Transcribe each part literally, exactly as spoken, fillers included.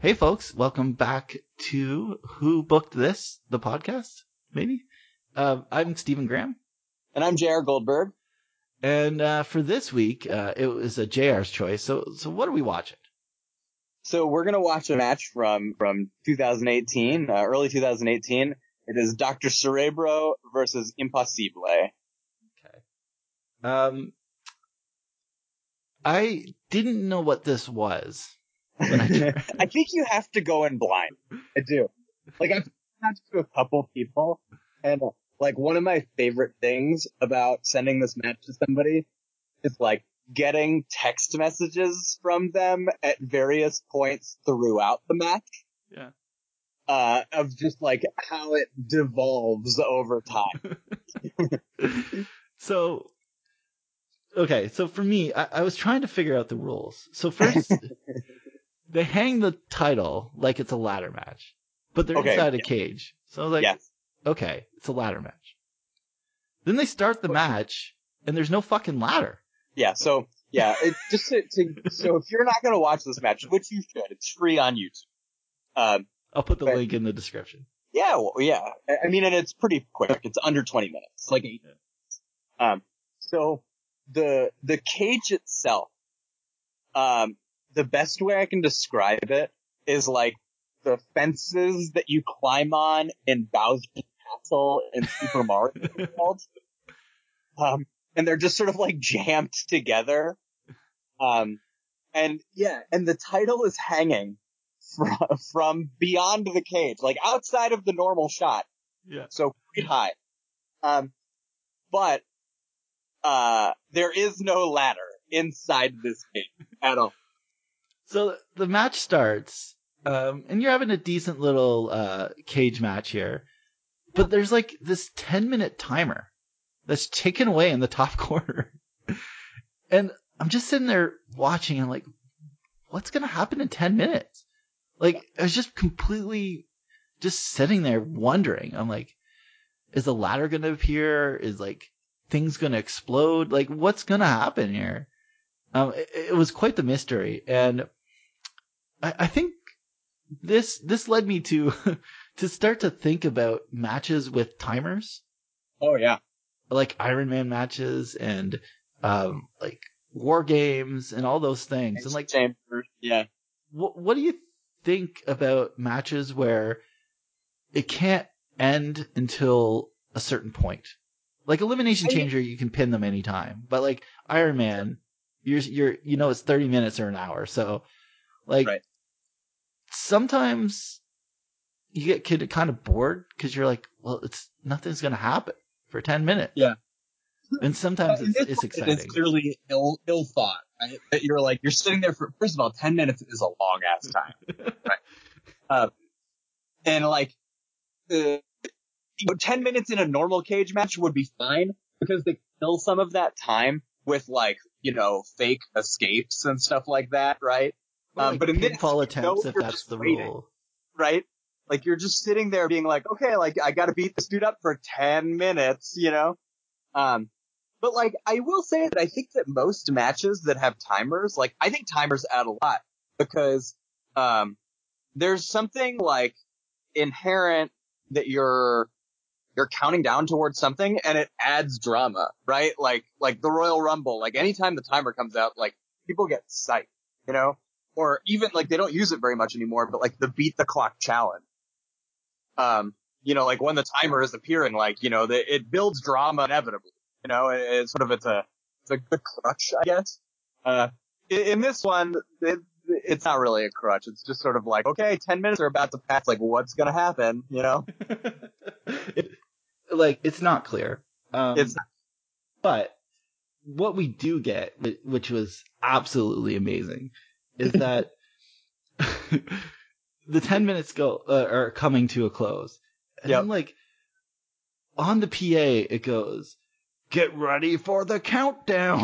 Hey, folks, welcome back to Who Booked This, the podcast, maybe? Uh, I'm Stephen Graham. And I'm J R Goldberg. And uh, for this week, uh, it was a J R's choice. So so what are we watching? So we're going to watch a match from, from two thousand eighteen, uh, early two thousand eighteen. It is Doctor Cerebro versus Impossible. Okay. Um, I didn't know what this was. When I, I think you have to go in blind. I do. Like, I've talked to a couple people, and like one of my favorite things about sending this match to somebody is like getting text messages from them at various points throughout the match. Yeah. Uh, of just like how it devolves over time. So, okay. So for me, I, I was trying to figure out the rules. So first, they hang the title like it's a ladder match, but they're Okay, inside a yeah. cage. So I was like, Yes. okay, it's a ladder match. Then they start the match, and there's no fucking ladder. Yeah, so, yeah, it, just to, to, so if you're not gonna watch this match, which you should, it's free on YouTube. Um, I'll put the but, link in the description. Yeah, well, yeah. I mean, and it's pretty quick. It's under twenty minutes, like eight minutes. Um, so the, the cage itself, um, the best way I can describe it is like the fences that you climb on in Bowser's Castle in Super Mario World. Um, and they're just sort of like jammed together. Um, and yeah, and the title is hanging from, from beyond the cage, like outside of the normal shot. Yeah. So pretty high. Um, but, uh, there is no ladder inside this cage at all. So the match starts, um, and you're having a decent little uh, cage match here, but there's like this ten minute timer that's taken away in the top corner. And I'm just sitting there watching and I'm like, what's going to happen in ten minutes? Like, I was just completely just sitting there wondering. I'm like, is the ladder going to appear? Is like things going to explode? Like, what's going to happen here? Um, it, it was quite the mystery. And I, I think this, this led me to, to start to think about matches with timers. Oh yeah. Like Iron Man matches and, um, like war games and all those things. And like, Chamber, yeah. What, what do you think about matches where it can't end until a certain point? Like Elimination Chamber, you can pin them anytime, but like Iron Man, you're you're you know it's thirty minutes or an hour, so like right. sometimes you get kind of bored because you're like, well, it's nothing's gonna happen for ten minutes. Yeah. And sometimes it's, it's exciting. It's clearly ill ill thought. Right? That you're like you're sitting there for first of all, ten minutes is a long ass time, right? Uh, and like, uh, you know, ten minutes in a normal cage match would be fine because they fill some of that time with like you know fake escapes and stuff like that, right? Or like um, but in this, pinfall attempts, know, if that's the waiting, rule, right? Like you're just sitting there being like, okay, like I got to beat this dude up for ten minutes, you know. Um, But, like, I will say that I think that most matches that have timers, like, I think timers add a lot because, um, there's something, like, inherent that you're, you're counting down towards something and it adds drama, right? Like, like the Royal Rumble, like, anytime the timer comes out, like, people get psyched, you know? Or even, like, they don't use it very much anymore, but, like, the beat the clock challenge. Um, you know, like, when the timer is appearing, like, you know, the, it builds drama inevitably. You know, it, it's sort of, it's a, it's a good crutch, I guess. Uh, in, in this one, it, it's not really a crutch. It's just sort of like, okay, ten minutes are about to pass. Like, what's gonna happen? You know? it, like, it's not clear. Um, It's, but what we do get, which was absolutely amazing, is that the ten minutes go, uh, are coming to a close. And yep. then, like, on the P A, it goes, get ready for the countdown.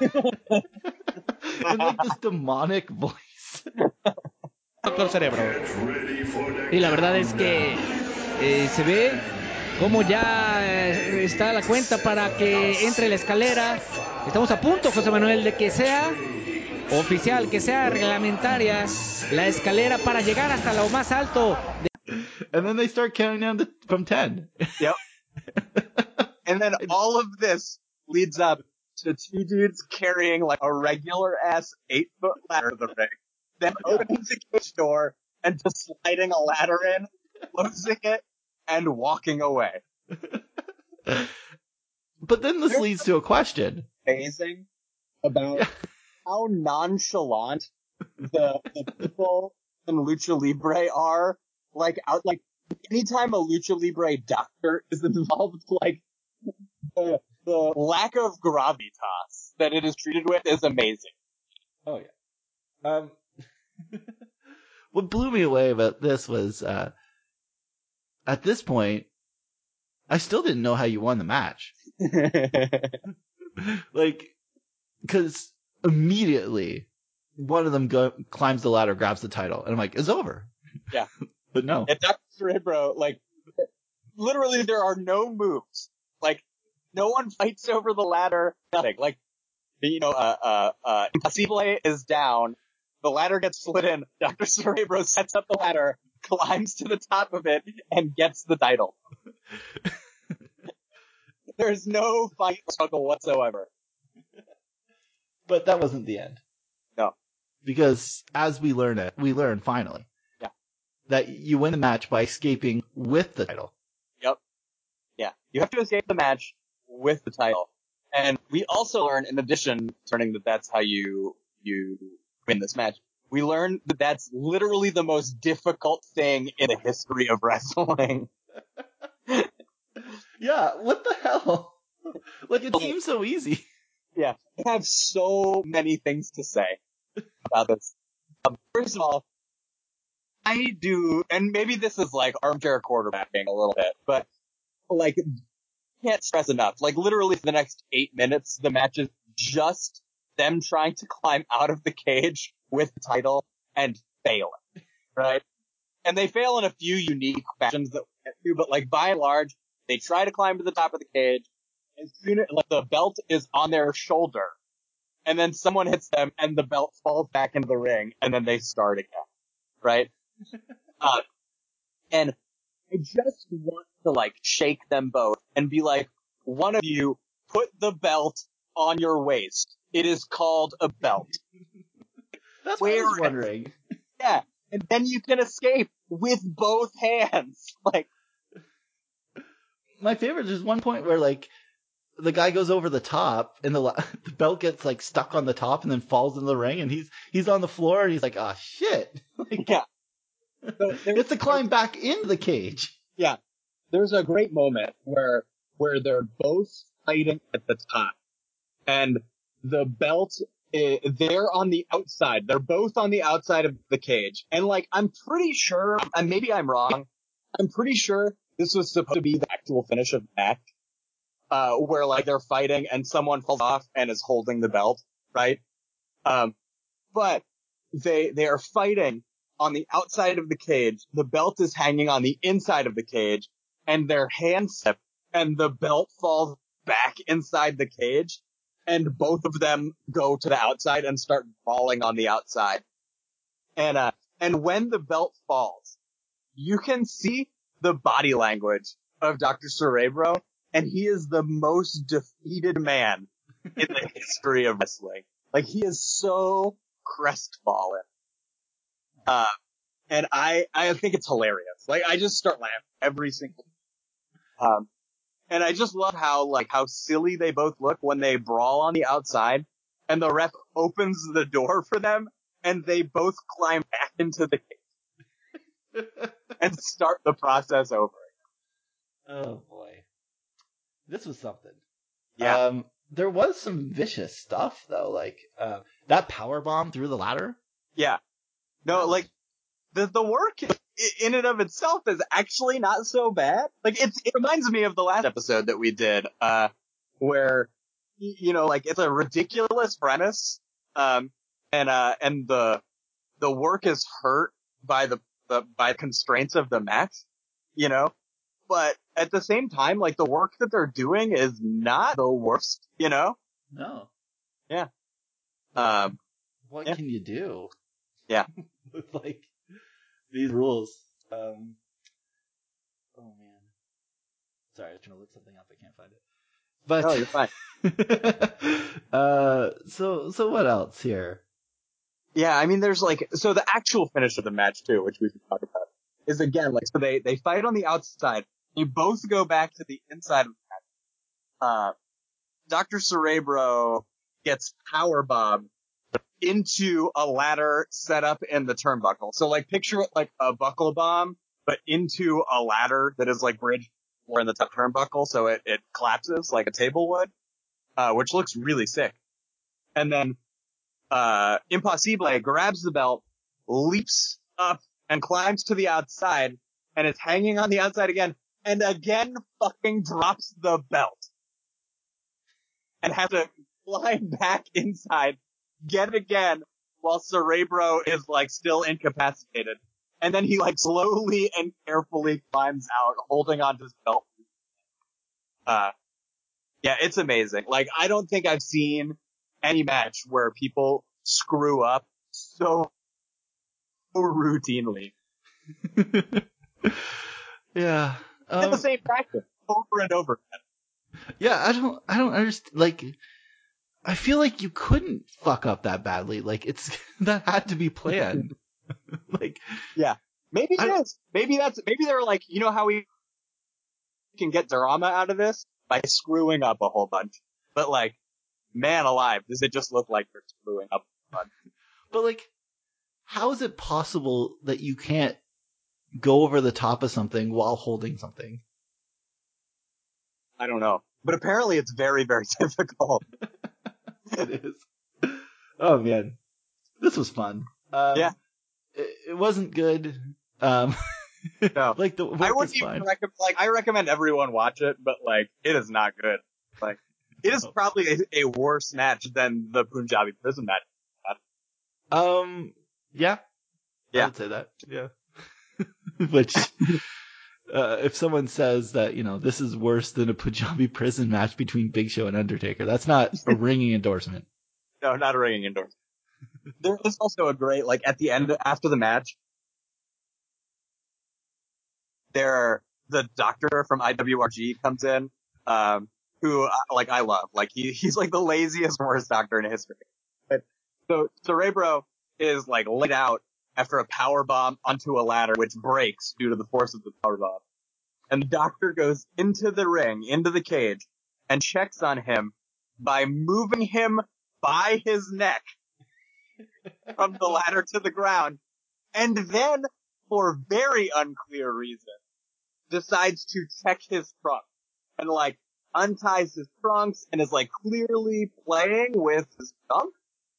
And like this demonic voice. Doctor Cerebro. Y la verdad es que eh, se ve como ya eh, está la cuenta para que entre la escalera. Estamos a punto, José Manuel, de que sea oficial, que sea reglamentaria la escalera para llegar hasta lo más alto. And then they start counting down to, from ten. Yep. And then all of this leads up to two dudes carrying like a regular ass eight foot ladder to the ring, then opening the cage door and just sliding a ladder in, closing it, and walking away. But then this There's leads to a question. Amazing about Yeah. how nonchalant the, the people in Lucha Libre are. Like, out, like, anytime a Lucha Libre doctor is involved, like, the, the lack of gravitas that it is treated with is amazing. Oh yeah. Um, what blew me away about this was, uh, at this point, I still didn't know how you won the match. Like, cause immediately one of them go, climbs the ladder, grabs the title, and I'm like, it's over. Yeah. But no. And Doctor Cerebro, like, literally there are no moves. Like, no one fights over the ladder, nothing. Like, you know, uh, uh, uh, Impossible is down, the ladder gets slid in, Doctor Cerebro sets up the ladder, climbs to the top of it, and gets the title. There's no fight struggle whatsoever. But that wasn't the end. No. Because as we learn it, we learn finally. Yeah. That you win the match by escaping with the title. Yep. Yeah. You have to escape the match with the title. And we also learn, in addition to learning that that's how you, you win this match, we learn that that's literally the most difficult thing in the history of wrestling. Yeah, what the hell? Like, it seems so easy. Yeah. I have so many things to say about this. Um, first of all, I do, and maybe this is like armchair quarterbacking a little bit, but like, can't stress enough. Like, literally for the next eight minutes, the match is just them trying to climb out of the cage with the title and failing, right? And they fail in a few unique fashions that we get to, but like, by and large, they try to climb to the top of the cage, and soon, like, the belt is on their shoulder, and then someone hits them, and the belt falls back into the ring, and then they start again, right? uh, and I just want to, like, shake them both and be like, one of you, put the belt on your waist. It is called a belt. That's what I was wondering. Yeah, and then you can escape with both hands. Like, my favorite is one point where, like, the guy goes over the top and the the belt gets, like, stuck on the top and then falls in the ring, and he's he's on the floor and he's like, ah, shit. Like, yeah. So he has to climb back into the cage. Yeah. There's a great moment where where they're both fighting at the top, and the belt, is, they're on the outside. They're both on the outside of the cage. And, like, I'm pretty sure, and maybe I'm wrong, I'm pretty sure this was supposed to be the actual finish of the match, uh, where, like, they're fighting and someone falls off and is holding the belt, right? Um, but they, they are fighting on the outside of the cage. The belt is hanging on the inside of the cage, and their hands slip, and the belt falls back inside the cage, and both of them go to the outside and start falling on the outside. And, uh, and when the belt falls, you can see the body language of Doctor Cerebro, and he is the most defeated man in the history of wrestling. Like, he is so crestfallen. Uh, and I, I think it's hilarious. Like, I just start laughing every single time. Um, and I just love how, like, how silly they both look when they brawl on the outside, and the ref opens the door for them, and they both climb back into the cage and start the process over. Oh boy. This was something. Yeah. Um, there was some vicious stuff though, like, uh, that power bomb through the ladder. Yeah. No, like, the, the work in and of itself is actually not so bad. Like, it's, it reminds me of the last episode that we did, uh, where, you know, like, it's a ridiculous premise, um, and, uh, and the, the work is hurt by the, the, by constraints of the match, you know? but at the same time, like, the work that they're doing is not the worst, you know? No. Yeah. Um, what yeah. can you do? Yeah. With, like, these rules. Um, oh, man. Sorry, I was trying to look something up. I can't find it. But, no, you're fine. uh, so, so what else here? Yeah, I mean, there's like, so the actual finish of the match too, which we should talk about, is again, like, so they, they fight on the outside. You both go back to the inside of the match. Uh, Doctor Cerebro gets powerbombed into a ladder set up in the turnbuckle. So, like, picture it like a buckle bomb, but into a ladder that is, like, bridged or in the top turnbuckle, so it, it collapses like a table would, uh, which looks really sick. And then, uh, Impossible grabs the belt, leaps up, and climbs to the outside, and is hanging on the outside again, and again fucking drops the belt. And has to fly back inside, get it again, while Cerebro is, like, still incapacitated. And then he, like, slowly and carefully climbs out, holding onto his belt. Uh, yeah, it's amazing. Like, I don't think I've seen any match where people screw up so routinely. Yeah. Um, It's the same practice over and over again. Yeah, I don't, I don't understand. Like, I feel like you couldn't fuck up that badly. Like, it's that had to be planned. Like, yeah, maybe I, it is. Maybe that's. Maybe they're like, you know how we can get drama out of this by screwing up a whole bunch. But, like, man alive, does it just look like they're screwing up a bunch? But, like, how is it possible that you can't go over the top of something while holding something? I don't know. But apparently it's very, very difficult. It is. Oh, man. This was fun. Um, yeah. It, it wasn't good. Um, no. like, the work I wouldn't is even fine. recommend, like, I recommend everyone watch it, but, like, it is not good. Like, it is probably a, a worse match than the Punjabi prison match. Um, yeah. Yeah. I would say that. Yeah. Which, uh, if someone says that, you know, this is worse than a Punjabi prison match between Big Show and Undertaker, that's not a ringing endorsement. No, not a ringing endorsement. There is also a great, like, at the end, after the match, there, the doctor from I W R G comes in, um, who, like, I love. Like, he, he's like the laziest, worst doctor in history. But, so, Cerebro is, like, laid out after a power bomb onto a ladder, which breaks due to the force of the power bomb. And the doctor goes into the ring, into the cage, and checks on him by moving him by his neck from the ladder to the ground, and then, for very unclear reason, decides to check his trunk, and, like, unties his trunks, and is, like, clearly playing with his trunk.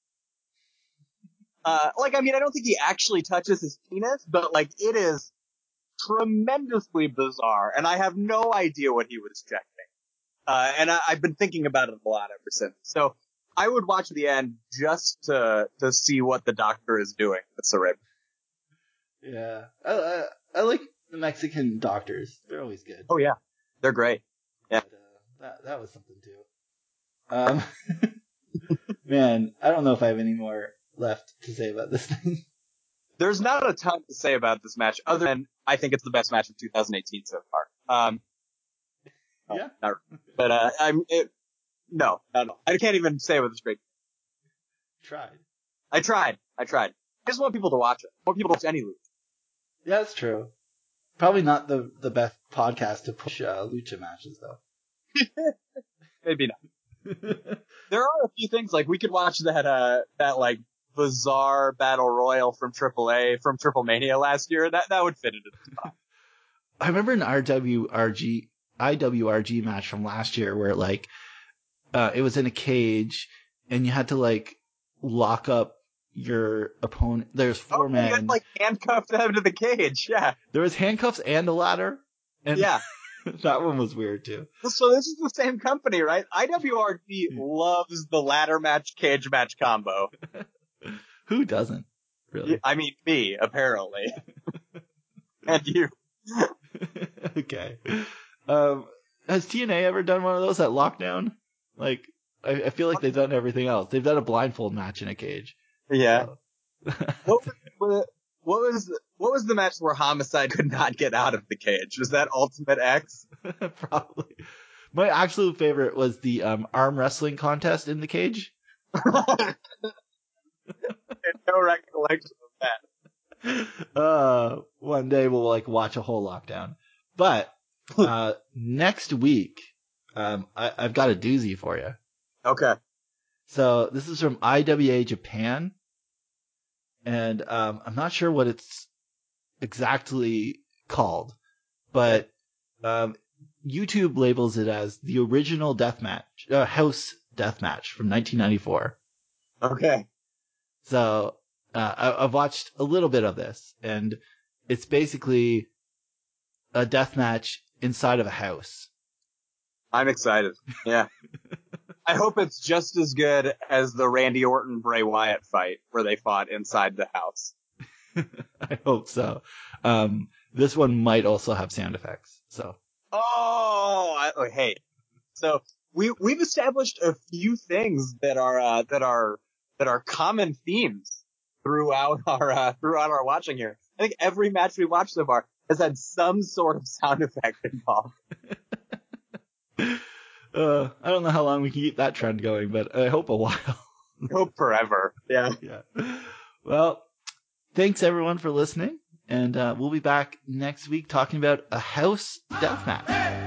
Uh, like, I mean, I don't think he actually touches his penis, but, like, it is tremendously bizarre, and I have no idea what he was checking. Uh, and I, I've been thinking about it a lot ever since. So, I would watch the end just to, to see what the doctor is doing with Cerebro. Yeah. I, I, I like the Mexican doctors. They're always good. Oh, yeah. They're great. Yeah. But, uh, that, that was something, too. Um, man, I don't know if I have any more left to say about this thing. There's not a ton to say about this match, other than I think it's the best match of two thousand eighteen so far. Um, yeah. Not, but, uh, I'm, it, no, no, no. I can't even say it was great. Tried. I tried. I tried. I just want people to watch it. I want people to watch any lucha. Yeah, that's true. Probably not the, the best podcast to push uh, lucha matches, though. Maybe not. There are a few things, like, we could watch that, uh, that, like, bizarre battle royal from Triple A, from Triple Mania last year. That, that would fit into the spot. I remember an R W R G, I W R G match from last year where, like, uh, it was in a cage and you had to, like, lock up your opponent. There's four oh, men. You had, like, handcuffed them to the cage, yeah. There was handcuffs and a ladder. And yeah. That one was weird, too. So this is the same company, right? I W R G loves the ladder match, cage match combo. Who doesn't? Really? I mean, me, apparently. And you. Okay. Um, has T N A ever done one of those at Lockdown? Like, I, I feel like they've done everything else. They've done a blindfold match in a cage. Yeah. So. what, was, what was what was the match where Homicide could not get out of the cage? Was that Ultimate X? Probably. My absolute favorite was the um, arm wrestling contest in the cage. I had no recollection of that. Uh, one day we'll like watch a whole Lockdown. But uh, next week, um, I, I've got a doozy for you. Okay. So this is from I W A Japan, and um, I'm not sure what it's exactly called, but um, YouTube labels it as the original deathmatch, uh, house deathmatch from nineteen ninety-four. Okay. So uh, I, I've watched a little bit of this, and it's basically a deathmatch inside of a house. I'm excited. Yeah. I hope it's just as good as the Randy Orton Bray Wyatt fight where they fought inside the house. I hope so. Um, this one might also have sound effects. So. Oh, I, oh hey. So we we've established a few things that are uh, that are that are common themes throughout our uh, throughout our watching here. I think every match we watched so far has had some sort of sound effect involved. Uh, I don't know how long we can keep that trend going, but I hope a while. Hope forever. Yeah. Yeah. Well, thanks everyone for listening, and uh, we'll be back next week talking about a house deathmatch.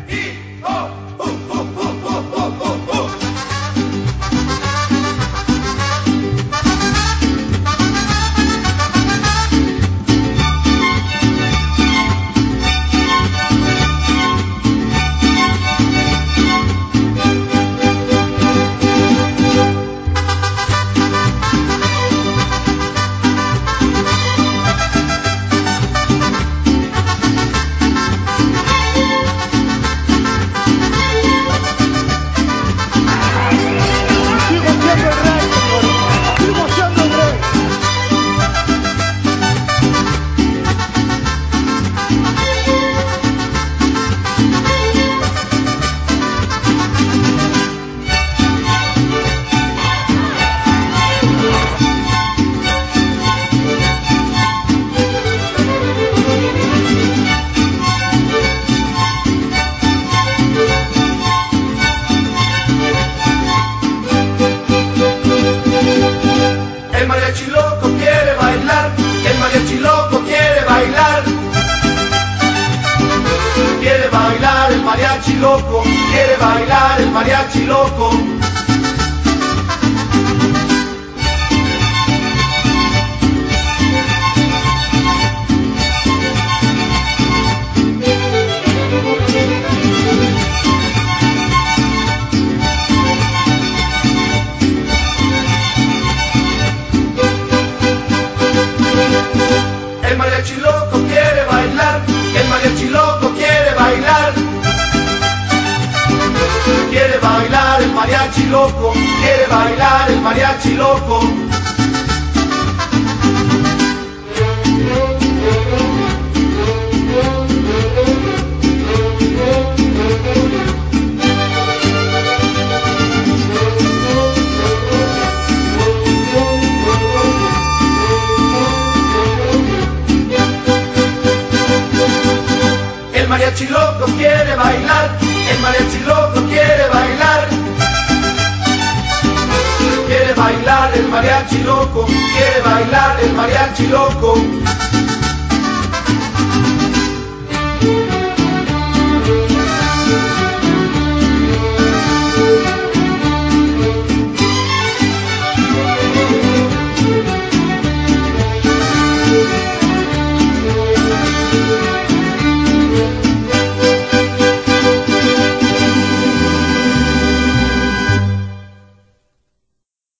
Loco, quiere bailar el mariachi loco. El mariachi loco quiere bailar, el mariachi loco quiere bailar. Quiere bailar el mariachi loco, quiere bailar el mariachi loco. El mariachi loco quiere bailar, el mariachi loco quiere bailar. Quiere bailar el mariachi loco, quiere bailar el mariachi loco.